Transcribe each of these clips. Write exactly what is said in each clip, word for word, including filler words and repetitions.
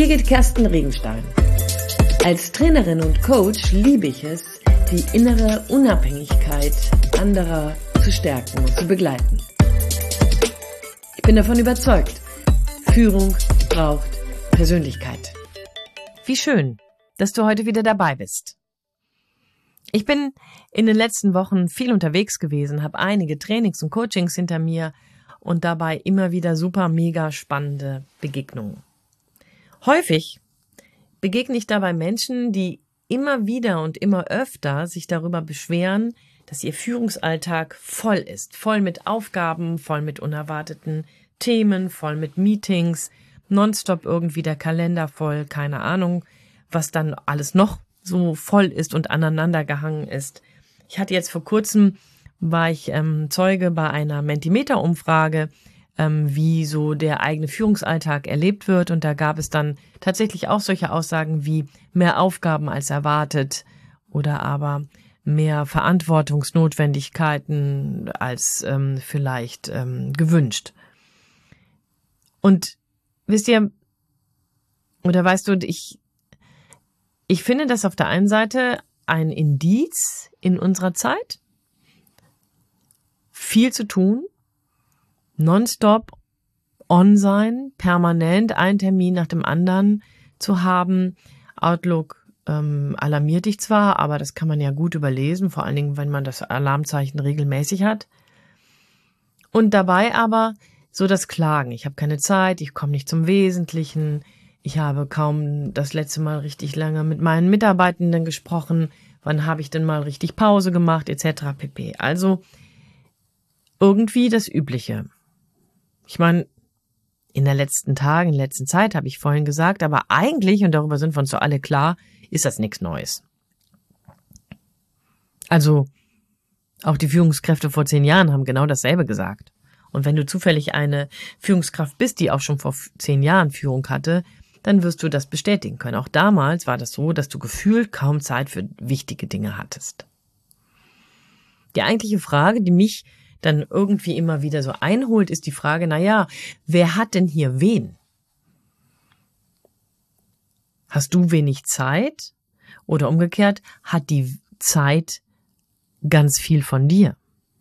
Birgit Kersten Regenstein. Als Trainerin und Coach liebe ich es, die innere Unabhängigkeit anderer zu stärken und zu begleiten. Ich bin davon überzeugt, Führung braucht Persönlichkeit. Wie schön, dass du heute wieder dabei bist. Ich bin in den letzten Wochen viel unterwegs gewesen, habe einige Trainings und Coachings hinter mir und dabei immer wieder super, mega spannende Begegnungen. Häufig begegne ich dabei Menschen, die immer wieder und immer öfter sich darüber beschweren, dass ihr Führungsalltag voll ist, voll mit Aufgaben, voll mit unerwarteten Themen, voll mit Meetings, nonstop irgendwie der Kalender voll, keine Ahnung, was dann alles noch so voll ist und aneinander gehangen ist. Ich hatte jetzt vor kurzem, war ich ähm, Zeuge bei einer Mentimeter-Umfrage, ähm, wie so der eigene Führungsalltag erlebt wird. Und da gab es dann tatsächlich auch solche Aussagen wie mehr Aufgaben als erwartet oder aber mehr Verantwortungsnotwendigkeiten als ähm, vielleicht ähm, gewünscht. Und wisst ihr, oder weißt du, ich Ich finde das auf der einen Seite ein Indiz in unserer Zeit, viel zu tun, nonstop on sein, permanent ein Termin nach dem anderen zu haben. Outlook ähm, alarmiert dich zwar, aber das kann man ja gut überlesen, vor allen Dingen, wenn man das Alarmzeichen regelmäßig hat. Und dabei aber so das Klagen. Ich habe keine Zeit, ich komme nicht zum Wesentlichen. Ich habe kaum das letzte Mal richtig lange mit meinen Mitarbeitenden gesprochen. Wann habe ich denn mal richtig Pause gemacht, et cetera pp. Also irgendwie das Übliche. Ich meine, in den letzten Tagen, in der letzten Zeit habe ich vorhin gesagt, aber eigentlich, und darüber sind wir uns so alle klar, ist das nichts Neues. Also auch die Führungskräfte vor zehn Jahren haben genau dasselbe gesagt. Und wenn du zufällig eine Führungskraft bist, die auch schon vor zehn Jahren Führung hatte, dann wirst du das bestätigen können. Auch damals war das so, dass du gefühlt kaum Zeit für wichtige Dinge hattest. Die eigentliche Frage, die mich dann irgendwie immer wieder so einholt, ist die Frage, naja, wer hat denn hier wen? Hast du wenig Zeit? Oder umgekehrt, hat die Zeit ganz viel von dir?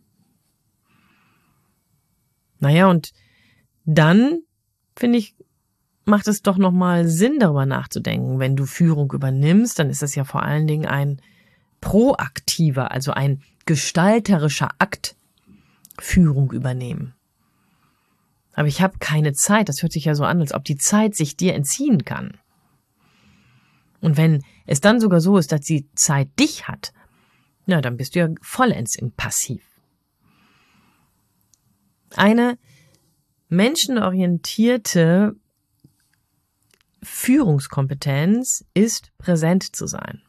Naja, und dann, finde ich, macht es doch nochmal Sinn, darüber nachzudenken. Wenn du Führung übernimmst, dann ist das ja vor allen Dingen ein proaktiver, also ein gestalterischer Akt, Führung übernehmen. Aber ich habe keine Zeit. Das hört sich ja so an, als ob die Zeit sich dir entziehen kann. Und wenn es dann sogar so ist, dass die Zeit dich hat, na, dann bist du ja vollends im Passiv. Eine menschenorientierte Führungskompetenz ist, präsent zu sein.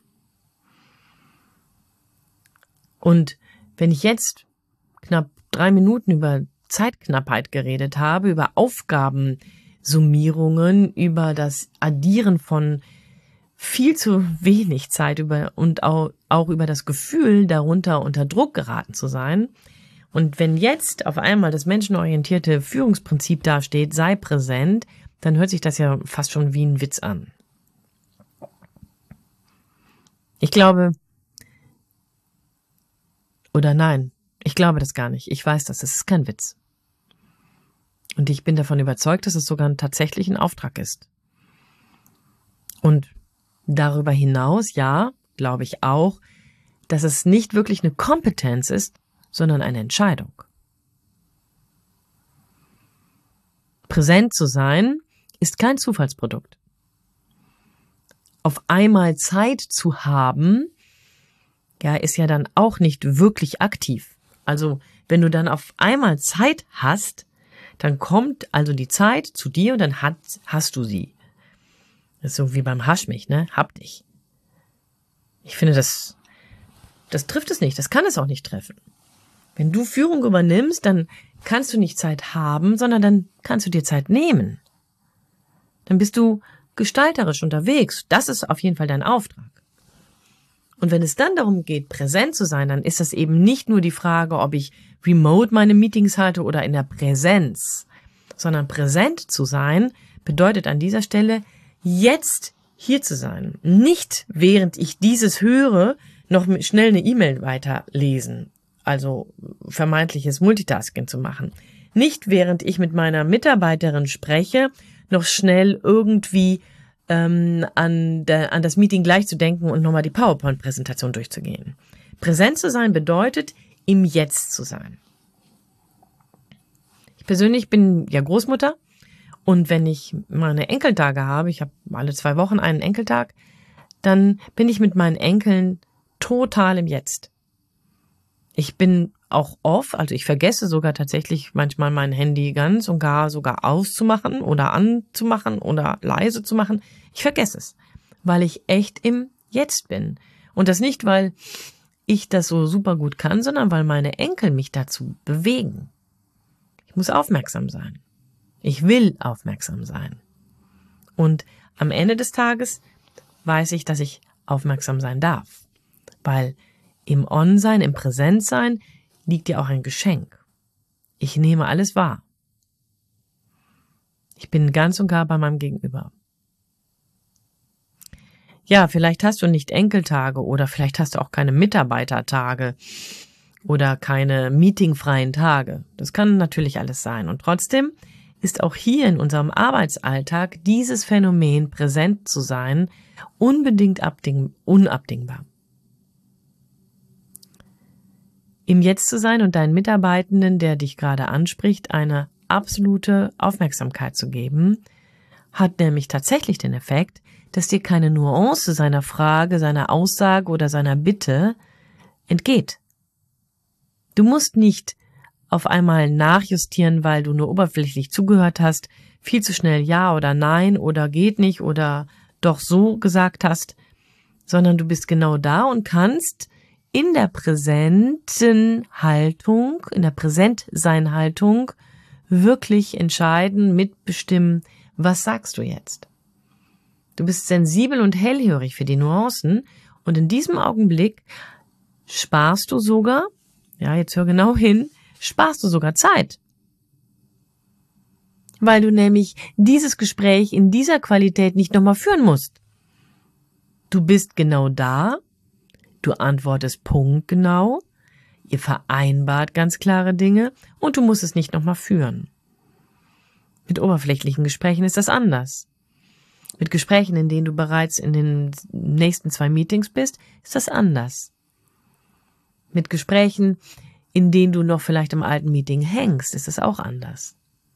Und wenn ich jetzt knapp drei Minuten über Zeitknappheit geredet habe, über Aufgabensummierungen, über das Addieren von viel zu wenig Zeit über und auch, auch über das Gefühl, darunter unter Druck geraten zu sein, und wenn jetzt auf einmal das menschenorientierte Führungsprinzip dasteht, sei präsent, dann hört sich das ja fast schon wie ein Witz an. Ich glaube, oder nein, ich glaube das gar nicht. Ich weiß das, das ist kein Witz. Und ich bin davon überzeugt, dass es sogar tatsächlich ein Auftrag ist. Und darüber hinaus, ja, glaube ich auch, dass es nicht wirklich eine Kompetenz ist, sondern eine Entscheidung. Präsent zu sein ist kein Zufallsprodukt. Auf einmal Zeit zu haben, ja, ist ja dann auch nicht wirklich aktiv. Also, wenn du dann auf einmal Zeit hast, dann kommt also die Zeit zu dir und dann hat, hast du sie. Das ist so wie beim Hasch mich, ne? Hab dich. Ich finde, das, das trifft es nicht. Das kann es auch nicht treffen. Wenn du Führung übernimmst, dann kannst du nicht Zeit haben, sondern dann kannst du dir Zeit nehmen. Dann bist du gestalterisch unterwegs. Das ist auf jeden Fall dein Auftrag. Und wenn es dann darum geht, präsent zu sein, dann ist das eben nicht nur die Frage, ob ich remote meine Meetings halte oder in der Präsenz, sondern präsent zu sein bedeutet an dieser Stelle, jetzt hier zu sein. Nicht, während ich dieses höre, noch schnell eine E-Mail weiterlesen, also vermeintliches Multitasking zu machen. Nicht, während ich mit meiner Mitarbeiterin spreche, noch schnell irgendwie ähm, an, der, an das Meeting gleich zu denken und nochmal die PowerPoint-Präsentation durchzugehen. Präsent zu sein bedeutet, im Jetzt zu sein. Ich persönlich bin ja Großmutter und wenn ich meine Enkeltage habe, ich habe alle zwei Wochen einen Enkeltag, dann bin ich mit meinen Enkeln total im Jetzt. Ich bin auch off, also ich vergesse sogar tatsächlich manchmal mein Handy ganz und gar sogar auszumachen oder anzumachen oder leise zu machen. Ich vergesse es, weil ich echt im Jetzt bin. Und das nicht, weil ich das so super gut kann, sondern weil meine Enkel mich dazu bewegen. Ich muss aufmerksam sein. Ich will aufmerksam sein. Und am Ende des Tages weiß ich, dass ich aufmerksam sein darf. Weil im On-Sein, im Präsentsein liegt ja auch ein Geschenk. Ich nehme alles wahr. Ich bin ganz und gar bei meinem Gegenüber. Ja, vielleicht hast du nicht Enkeltage oder vielleicht hast du auch keine Mitarbeitertage oder keine meetingfreien Tage. Das kann natürlich alles sein. Und trotzdem ist auch hier in unserem Arbeitsalltag dieses Phänomen, präsent zu sein, unbedingt abding- unabdingbar. Im Jetzt zu sein und deinen Mitarbeitenden, der dich gerade anspricht, eine absolute Aufmerksamkeit zu geben, hat nämlich tatsächlich den Effekt, dass dir keine Nuance seiner Frage, seiner Aussage oder seiner Bitte entgeht. Du musst nicht auf einmal nachjustieren, weil du nur oberflächlich zugehört hast, viel zu schnell Ja oder Nein oder geht nicht oder doch so gesagt hast, sondern du bist genau da und kannst in der präsenten Haltung, in der Präsentsein-Haltung wirklich entscheiden, mitbestimmen, was sagst du jetzt? Du bist sensibel und hellhörig für die Nuancen und in diesem Augenblick sparst du sogar, ja, jetzt hör genau hin, sparst du sogar Zeit. Weil du nämlich dieses Gespräch in dieser Qualität nicht nochmal führen musst. Du bist genau da, du antwortest punktgenau, ihr vereinbart ganz klare Dinge und du musst es nicht nochmal führen. Mit oberflächlichen Gesprächen ist das anders. Mit Gesprächen, in denen du bereits in den nächsten zwei Meetings bist, ist das anders. Mit Gesprächen, in denen du noch vielleicht im alten Meeting hängst, ist es auch anders.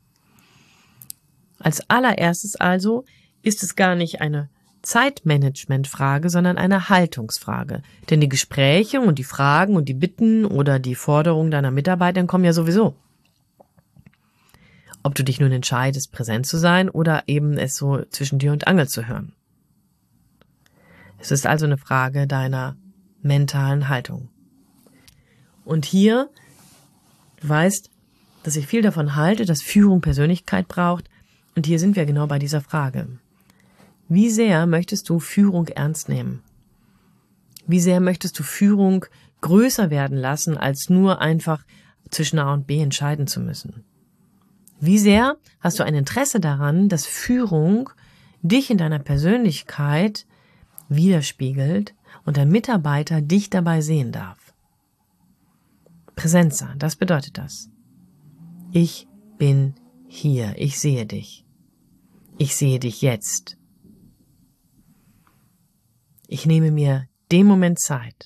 Als allererstes also ist es gar nicht eine Zeitmanagementfrage, sondern eine Haltungsfrage. Denn die Gespräche und die Fragen und die Bitten oder die Forderungen deiner Mitarbeiter kommen ja sowieso. Ob du dich nun entscheidest, präsent zu sein oder eben es so zwischen Tür und Angel zu hören. Es ist also eine Frage deiner mentalen Haltung. Und hier, du weißt, dass ich viel davon halte, dass Führung Persönlichkeit braucht. Und hier sind wir genau bei dieser Frage. Wie sehr möchtest du Führung ernst nehmen? Wie sehr möchtest du Führung größer werden lassen, als nur einfach zwischen A und B entscheiden zu müssen? Wie sehr hast du ein Interesse daran, dass Führung dich in deiner Persönlichkeit widerspiegelt und der Mitarbeiter dich dabei sehen darf? Präsent sein, das bedeutet das. Ich bin hier, ich sehe dich. Ich sehe dich jetzt. Ich nehme mir den Moment Zeit.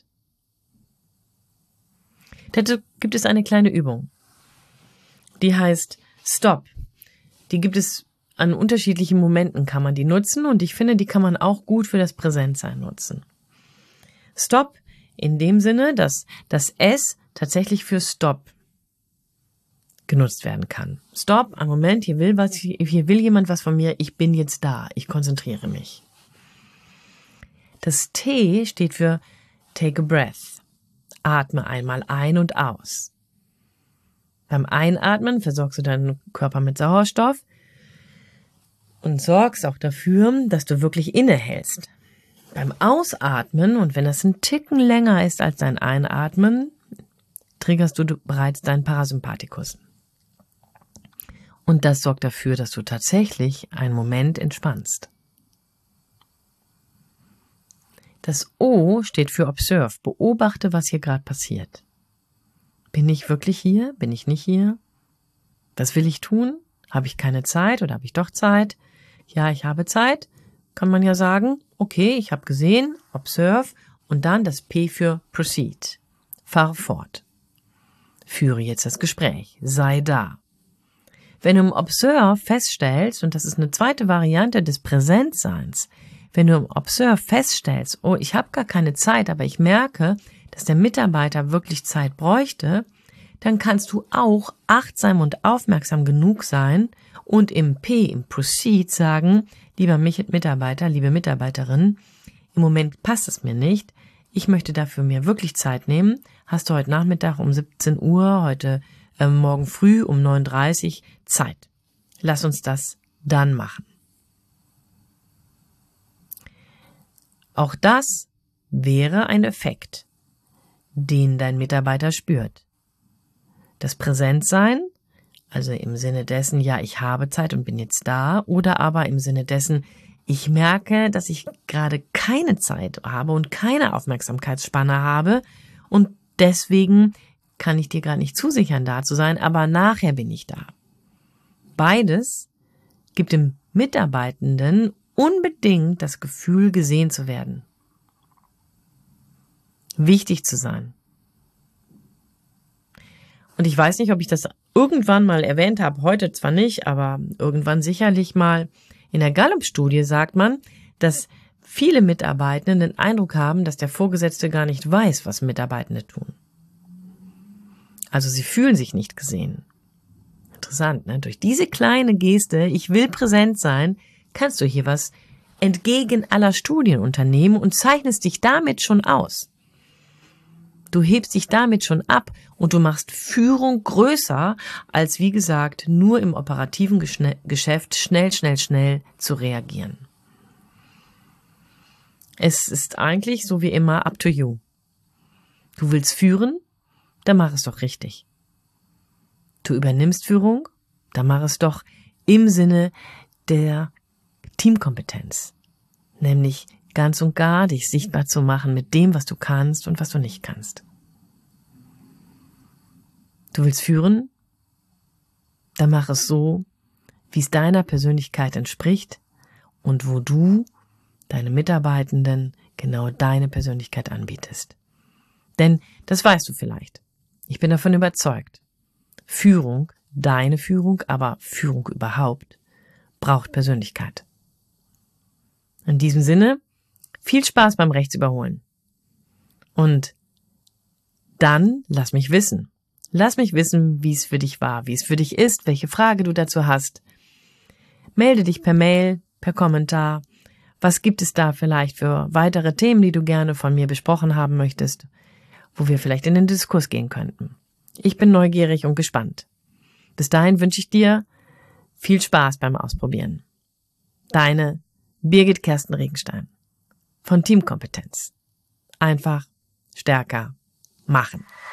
Dazu gibt es eine kleine Übung, die heißt Stop. Die gibt es an unterschiedlichen Momenten, kann man die nutzen und ich finde, die kann man auch gut für das Präsentsein nutzen. Stop in dem Sinne, dass das S tatsächlich für Stop genutzt werden kann. Stop, ein Moment, hier will was, hier will jemand was von mir, ich bin jetzt da, ich konzentriere mich. Das T steht für Take a Breath. Atme einmal ein und aus. Beim Einatmen versorgst du deinen Körper mit Sauerstoff und sorgst auch dafür, dass du wirklich innehältst. Beim Ausatmen, und wenn das ein Ticken länger ist als dein Einatmen, triggerst du bereits deinen Parasympathikus. Und das sorgt dafür, dass du tatsächlich einen Moment entspannst. Das O steht für Observe. Beobachte, was hier gerade passiert. Bin ich wirklich hier? Bin ich nicht hier? Was will ich tun? Habe ich keine Zeit oder habe ich doch Zeit? Ja, ich habe Zeit. Kann man ja sagen, okay, ich habe gesehen, Observe und dann das P für Proceed. Fahre fort. Führe jetzt das Gespräch. Sei da. Wenn du im Observe feststellst, und das ist eine zweite Variante des Präsentseins, wenn du im Observe feststellst, oh, ich habe gar keine Zeit, aber ich merke, dass der Mitarbeiter wirklich Zeit bräuchte, dann kannst du auch achtsam und aufmerksam genug sein und im P, im Proceed sagen, lieber Mitarbeiter, liebe Mitarbeiterin, im Moment passt es mir nicht, ich möchte dafür mir wirklich Zeit nehmen, hast du heute Nachmittag um siebzehn Uhr, heute äh, morgen früh um neun Uhr dreißig Zeit. Lass uns das dann machen. Auch das wäre ein Effekt, den dein Mitarbeiter spürt. Das Präsentsein, also im Sinne dessen, ja, ich habe Zeit und bin jetzt da, oder aber im Sinne dessen, ich merke, dass ich gerade keine Zeit habe und keine Aufmerksamkeitsspanne habe und deswegen kann ich dir gerade nicht zusichern, da zu sein, aber nachher bin ich da. Beides gibt dem Mitarbeitenden unbedingt das Gefühl, gesehen zu werden. Wichtig zu sein. Und ich weiß nicht, ob ich das irgendwann mal erwähnt habe, heute zwar nicht, aber irgendwann sicherlich mal. In der Gallup-Studie sagt man, dass viele Mitarbeitende den Eindruck haben, dass der Vorgesetzte gar nicht weiß, was Mitarbeitende tun. Also sie fühlen sich nicht gesehen. Interessant, ne? Durch diese kleine Geste, ich will präsent sein, kannst du hier was entgegen aller Studien unternehmen und zeichnest dich damit schon aus. Du hebst dich damit schon ab und du machst Führung größer, als wie gesagt, nur im operativen Geschäft schnell, schnell, schnell zu reagieren. Es ist eigentlich so wie immer up to you. Du willst führen? Dann mach es doch richtig. Du übernimmst Führung? Dann mach es doch im Sinne der Teamkompetenz. Nämlich ganz und gar dich sichtbar zu machen mit dem, was du kannst und was du nicht kannst. Du willst führen? Dann mach es so, wie es deiner Persönlichkeit entspricht und wo du deine Mitarbeitenden genau deine Persönlichkeit anbietest. Denn das weißt du vielleicht. Ich bin davon überzeugt. Führung, deine Führung, aber Führung überhaupt, braucht Persönlichkeit. In diesem Sinne, viel Spaß beim Rechtsüberholen. Und dann lass mich wissen. Lass mich wissen, wie es für dich war, wie es für dich ist, welche Frage du dazu hast. Melde dich per Mail, per Kommentar. Was gibt es da vielleicht für weitere Themen, die du gerne von mir besprochen haben möchtest, wo wir vielleicht in den Diskurs gehen könnten? Ich bin neugierig und gespannt. Bis dahin wünsche ich dir viel Spaß beim Ausprobieren. Deine Birgit Kersten Regenstein von Teamkompetenz. Einfach stärker machen.